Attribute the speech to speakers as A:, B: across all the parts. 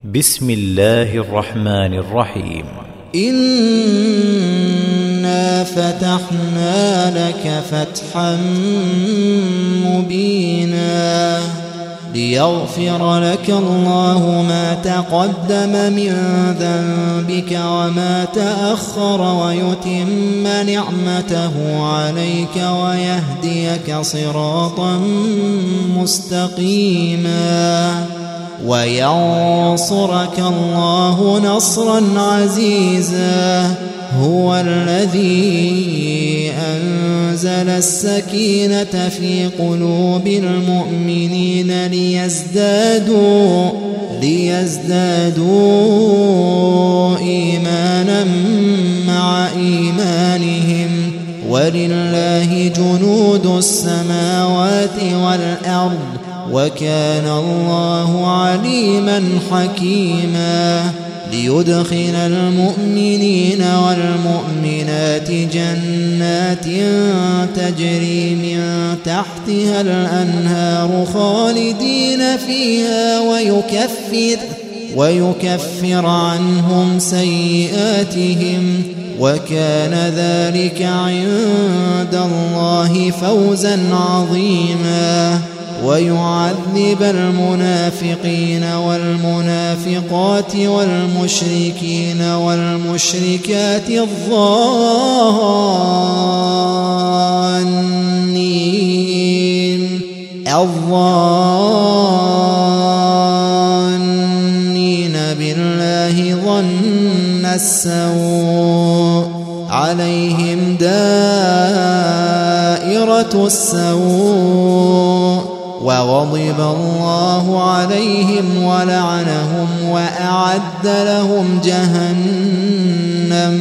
A: بسم الله الرحمن الرحيم.
B: إنا فتحنا لك فتحا مبينا ليغفر لك الله ما تقدم من ذنبك وما تأخر ويتم نعمته عليك ويهديك صراطا مستقيما وينصرك الله نصرا عزيزا. هو الذي أنزل السكينة في قلوب المؤمنين ليزدادوا إيمانا مع إيمانهم ولله جنود السماوات والأرض وكان الله عليما حكيما. ليدخل المؤمنين والمؤمنات جنات تجري من تحتها الأنهار خالدين فيها ويكفر عنهم سيئاتهم وكان ذلك عند الله فوزا عظيما. ويعذب المنافقين والمنافقات والمشركين والمشركات الظانين بالله ظن السوء عليهم دائرة السوء وغضب الله عليهم ولعنهم وأعد لهم جهنم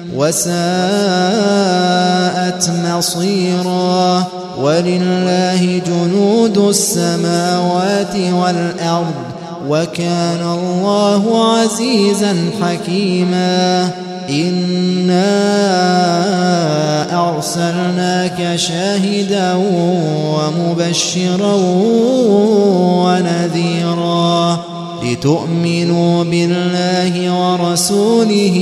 B: وساءت مصيرا. ولله جنود السماوات والأرض وكان الله عزيزا حكيما. إنا أرسلناك شاهدا ومبشرا ونذيرا لتؤمنوا بالله ورسوله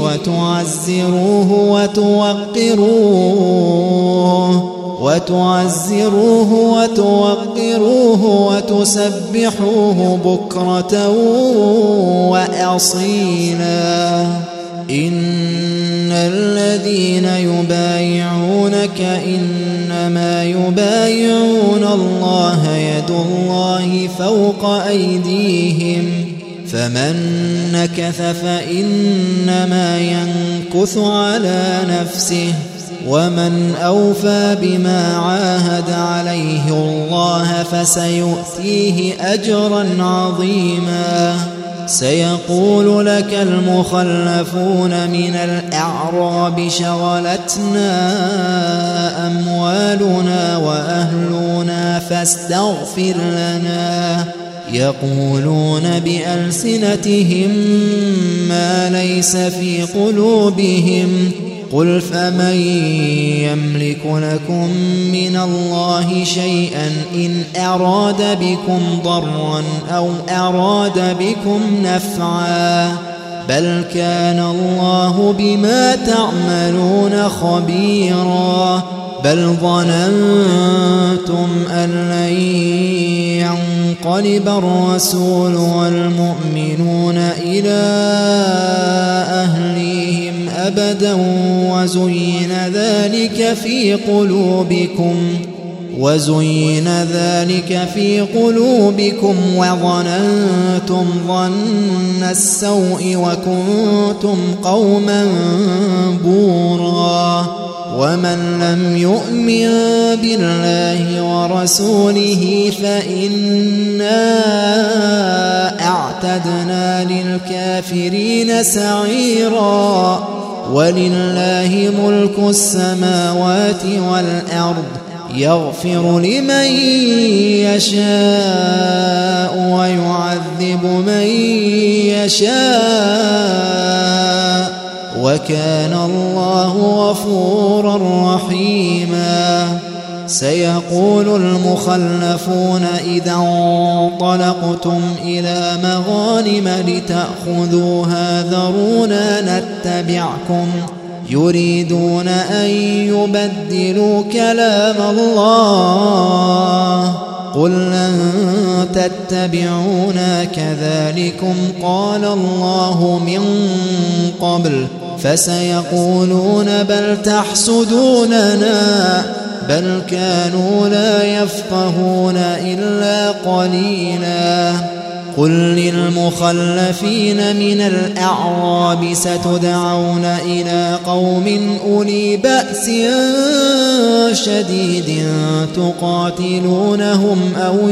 B: وتعزروه وتوقروه وتسبحوه بكرة وأصيلا. إن الذين يبايعونك إنما يبايعون الله يد الله فوق أيديهم فمن نكث فإنما ينكث على نفسه ومن أوفى بما عاهد عليه الله فسيؤتيه أجرا عظيما. سيقول لك المخلفون من الأعراب شغلتنا أموالنا وأهلنا فاستغفر لنا يقولون بألسنتهم ما ليس في قلوبهم قل فمن يملك لكم من الله شيئا إن أراد بكم ضرا أو أراد بكم نفعا بل كان الله بما تعملون خبيرا. بل ظننتم أن لن ينقلب الرسول والمؤمنون إلى أهليهم أبدا وزين ذلك في قلوبكم وظننتم ظن السوء وكنتم قوما بورا. ومن لم يؤمن بالله ورسوله فإنا أعتدنا للكافرين سعيرا. ولله ملك السماوات والأرض يغفر لمن يشاء ويعذب من يشاء وكان الله غفورا رحيما. سيقول المخلفون إذا انطلقتم إلى مغانم لتأخذوها ذرونا نتبعكم يريدون أن يبدلوا كلام الله قل لن تتبعونا كذلكم قال الله من قبل فسيقولون بل تحسدوننا بل كانوا لا يفقهون إلا قليلا قل للمخلفين من الأعراب ستدعون إلى قوم أولي بأس شديد تقاتلونهم أو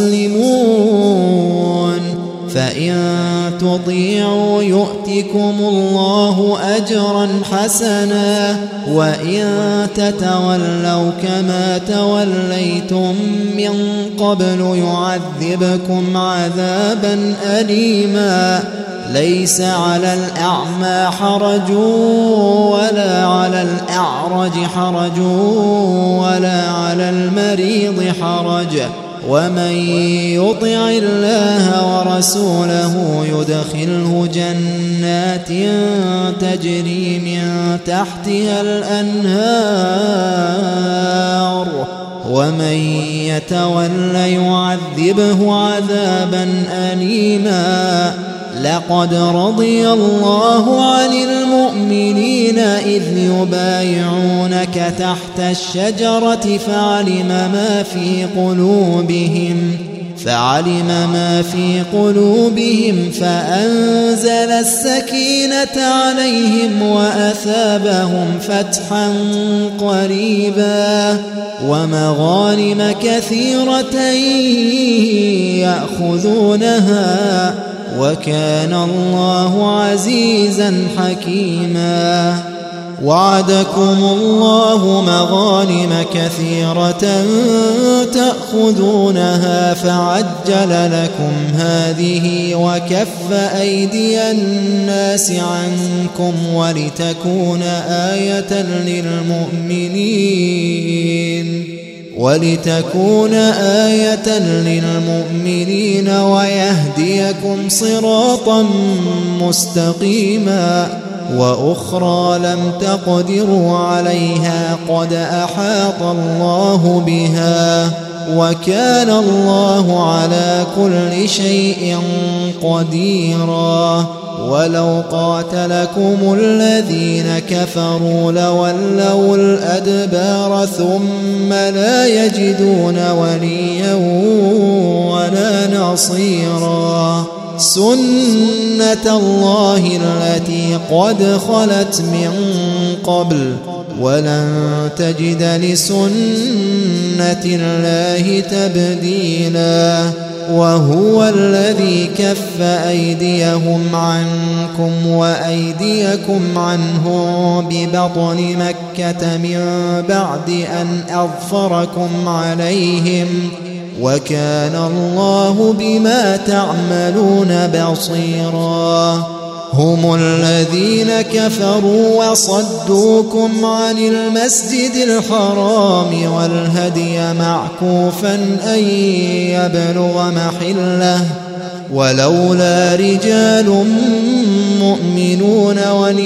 B: يسلمون فإن تطيعوا يؤتكم الله أجرا حسنا وإن تتولوا كما توليتم من قبل يعذبكم عذابا أليما ليس على الأعمى حرج ولا على الأعرج حرج ولا على المريض حرج ومن يطع الله ورسوله يدخله جنات تجري من تحتها الأنهار ومن يتول يعذبه عذابا أليما لقد رضي الله عن المؤمنين إذ يبايعونك تحت الشجرة فعلم ما في قلوبهم فأنزل السكينة عليهم وأثابهم فتحا قريبا ومغانم كثيرة يأخذونها وكان الله عزيزا حكيما وعدكم الله مغانم كثيرة تأخذونها فعجل لكم هذه وكف أيدي الناس عنكم ولتكون آية للمؤمنين ويهديكم صراطا مستقيما وأخرى لم تقدروا عليها قد أحاط الله بها وكان الله على كل شيء قديرا ولو قاتلكم الذين كفروا لولوا الأدبار ثم لا يجدون وليا ولا نصيرا سنة الله التي قد خلت من قبل ولن تجد لسنة الله تبديلا وهو الذي كف أيديهم عنكم وأيديكم عنهم ببطن مكة من بعد أن أظفركم عليهم وكان الله بما تعملون بصيرا هم الذين كفروا وصدوكم عن المسجد الحرام والهدي معكوفا أن يبلغ محله ولولا رجال مؤمنون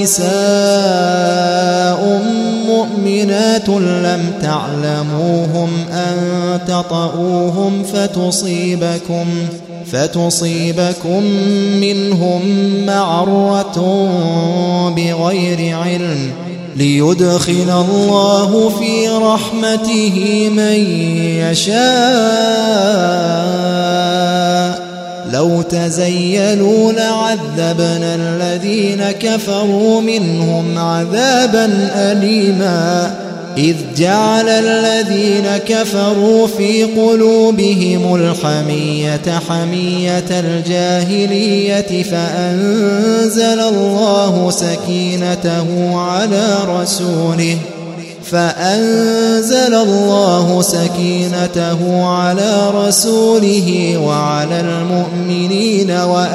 B: ونساء مؤمنات لم تعلموهم أن تطؤوهم فتصيبكم منهم معرة بغير علم ليدخل الله في رحمته من يشاء لو تزيلوا لعذبنا الذين كفروا منهم عذابا أليما إذ جعل الذين كفروا في قلوبهم الحمية حمية الجاهلية فأنزل الله سكينته على رسوله فأنزل الله سكينته على رسوله وعلى المؤمنين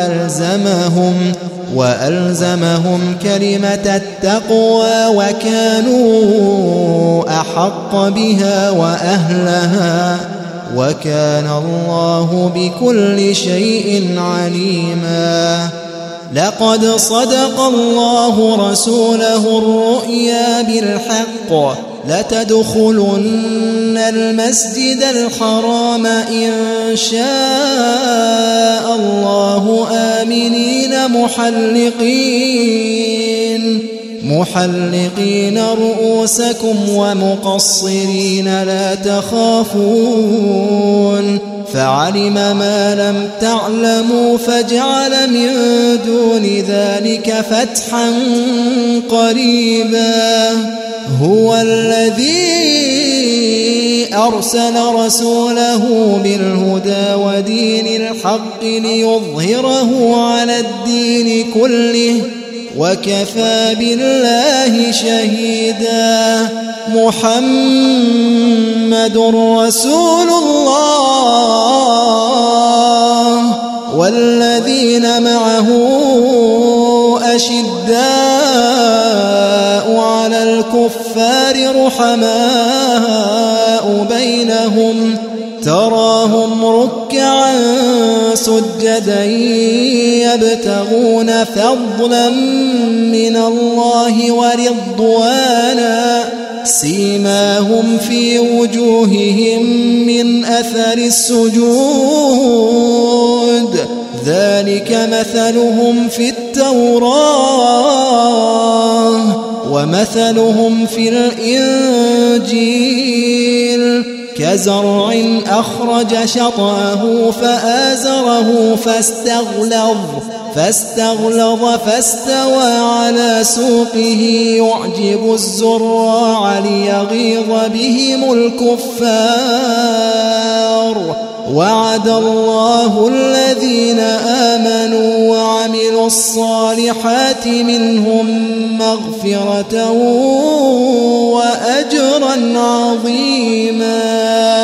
B: وألزمهم كلمة التقوى وكانوا أحق بها وأهلها وكان الله بكل شيء عليما. لقد صدق الله رسوله الرؤيا بالحق لتدخلن المسجد الحرام إن شاء الله آمنين محلقين رؤوسكم ومقصرين لا تخافون فعلم ما لم تعلموا فجعل من دون ذلك فتحا قريبا. هو الذي أرسل رسوله بالهدى ودين الحق ليظهره على الدين كله وكفى بالله شهيدا. محمد رسول الله والذين معه أشداء على الكفار رحماء بينهم تراهم ركعا سجدا يبتغون فضلا من الله ورضوانا سيماهم في وجوههم من أثر السجود ذلك مثلهم في التوراة ومثلهم في الإنجيل كزرع أخرج شطأه فآزره فاستغلظ فاستوى على سوقه يعجب الزراع ليغيظ بهم الكفار. وعد الله الذين آمنوا وعملوا الصالحات منهم مغفرة وأجرا عظيما.